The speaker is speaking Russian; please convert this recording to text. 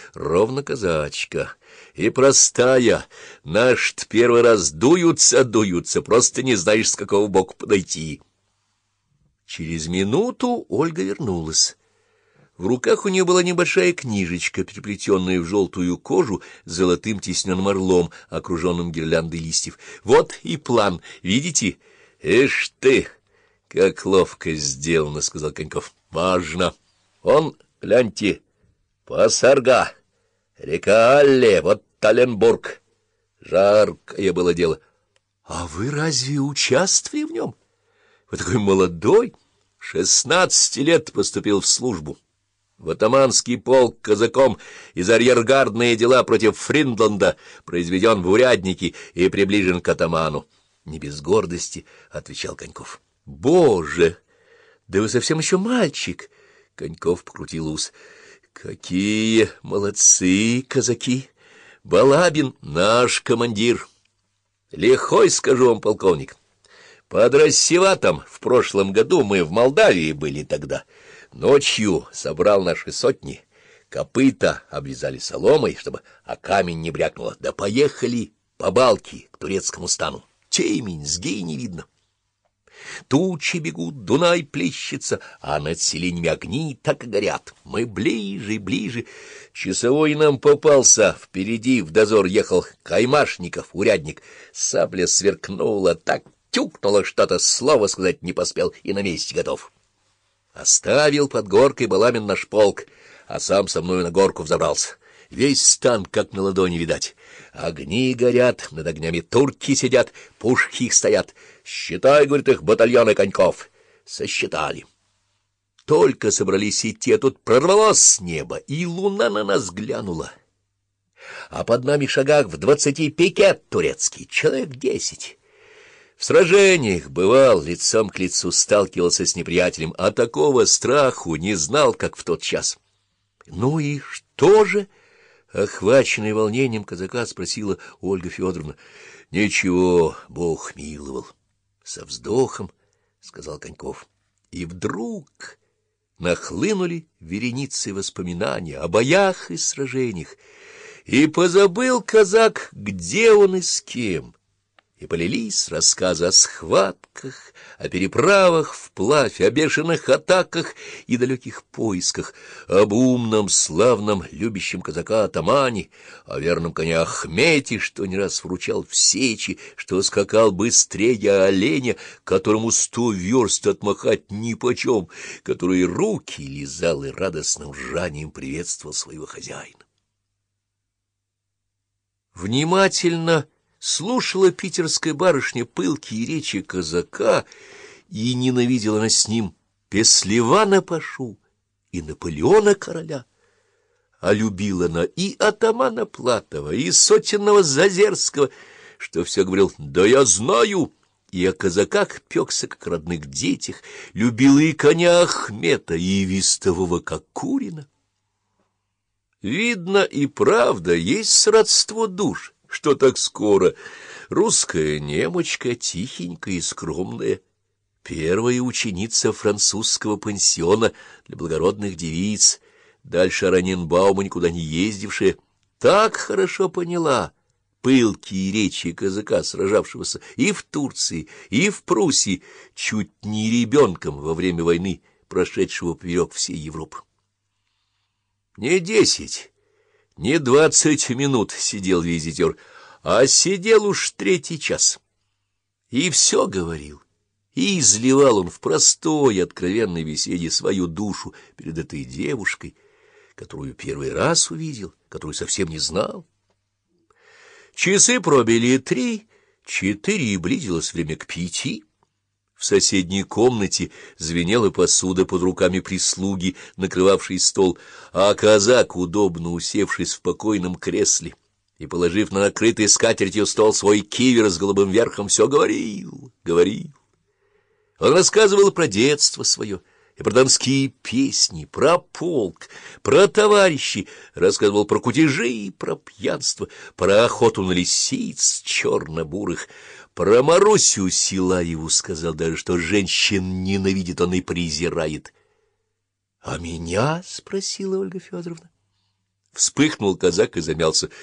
ровно казачка. И простая. Наш-то первый раз дуются, просто не знаешь, с какого боку подойти. Через минуту Ольга вернулась. В руках у нее была небольшая книжечка, переплетенная в желтую кожу с золотым тисненным орлом, окруженным гирляндой листьев. Вот и план, видите? — Ишь ты, как ловко сделано, — сказал Коньков. — Важно. Он, гляньте, Пасарга, река Алле, вот Таленбург. Жаркое было дело. — А вы разве участвовали в нем? Вы такой молодой, 16 лет поступил в службу. В атаманский полк казаком из арьергардные дела против Фриндланда произведен в урядники и приближен к атаману. — Не без гордости, — отвечал Коньков. — Боже! Да вы совсем еще мальчик! — Коньков покрутил ус. — Какие молодцы казаки! Балабин — наш командир. Лихой, скажу вам, полковник. Под Рассеватом в прошлом году мы в Молдавии были тогда. Ночью собрал наши сотни, копыта обвязали соломой, чтобы о камень не брякнуло. Да поехали по балке к турецкому стану. Темень, сгей не видно. Тучи бегут, Дунай плещется, а над селениями огни так и горят. Мы ближе, ближе. Часовой нам попался. Впереди в дозор ехал Каймашников, урядник. Сабля сверкнула, так тюкнуло что-то, слова сказать не поспел и на месте готов. Оставил под горкой Баламин наш полк, а сам со мной на горку взобрался. Весь стан как на ладони видать. Огни горят, над огнями турки сидят, пушки их стоят. Считай, говорит, их батальоны Коньков. Сосчитали. Только собрались идти, а тут прорвалось с неба, и луна на нас глянула. А под нами шагах в 20 пикет турецкий, человек 10. В сражениях бывал, лицом к лицу сталкивался с неприятелем, а такого страху не знал, как в тот час. — Ну и что же? — охваченная волнением казака спросила Ольга Федоровна. — Ничего, Бог миловал. — Со вздохом, — сказал Коньков. И вдруг нахлынули вереницы воспоминаний о боях и сражениях, и позабыл казак, где он и с кем. И полились рассказы о схватках, о переправах вплавь, о бешеных атаках и далеких поисках, об умном, славном, любящем казака атамане, о верном коне Ахмете, что не раз вручал в сечи, что скакал быстрее оленя, которому 100 верст отмахать нипочем, который руки лизал и радостным ржанием приветствовал своего хозяина. Внимательно слушала питерская барышня пылкие речи казака, и ненавидела она с ним Песливана Пашу и Наполеона короля. А любила она и атамана Платова, и сотенного Зазерского, что все говорил: «Да я знаю», и о казаках пекся, как о родных детях, любила и коня Ахмета, и вестового Кокурина. Видно, и правда, есть сродство душ, что так скоро. Русская немочка, тихенькая и скромная, первая ученица французского пансиона для благородных девиц, дальше Раненбаума никуда не ездившая, так хорошо поняла пылкие речи казака, сражавшегося и в Турции, и в Пруссии, чуть не ребенком во время войны, прошедшего поперек всей Европы. Не 10, не 20 минут сидел визитер, а сидел уж 3-й час. И все говорил, и изливал он в простой, откровенной беседе свою душу перед этой девушкой, которую первый раз увидел, которую совсем не знал. Часы пробили 3, 4, и близилось время к 5. В соседней комнате звенела посуда под руками прислуги, накрывавшей стол, а казак, удобно усевшись в покойном кресле и положив на накрытый скатертью стол свой кивер с голубым верхом, все говорил. Он рассказывал про детство свое и про донские песни, про полк, про товарищей, рассказывал про кутежи, про пьянство, про охоту на лисиц черно-бурых. Про Марусю Силаеву сказал даже, что женщин ненавидит он и презирает. — А меня? — спросила Ольга Федоровна. Вспыхнул казак и замялся.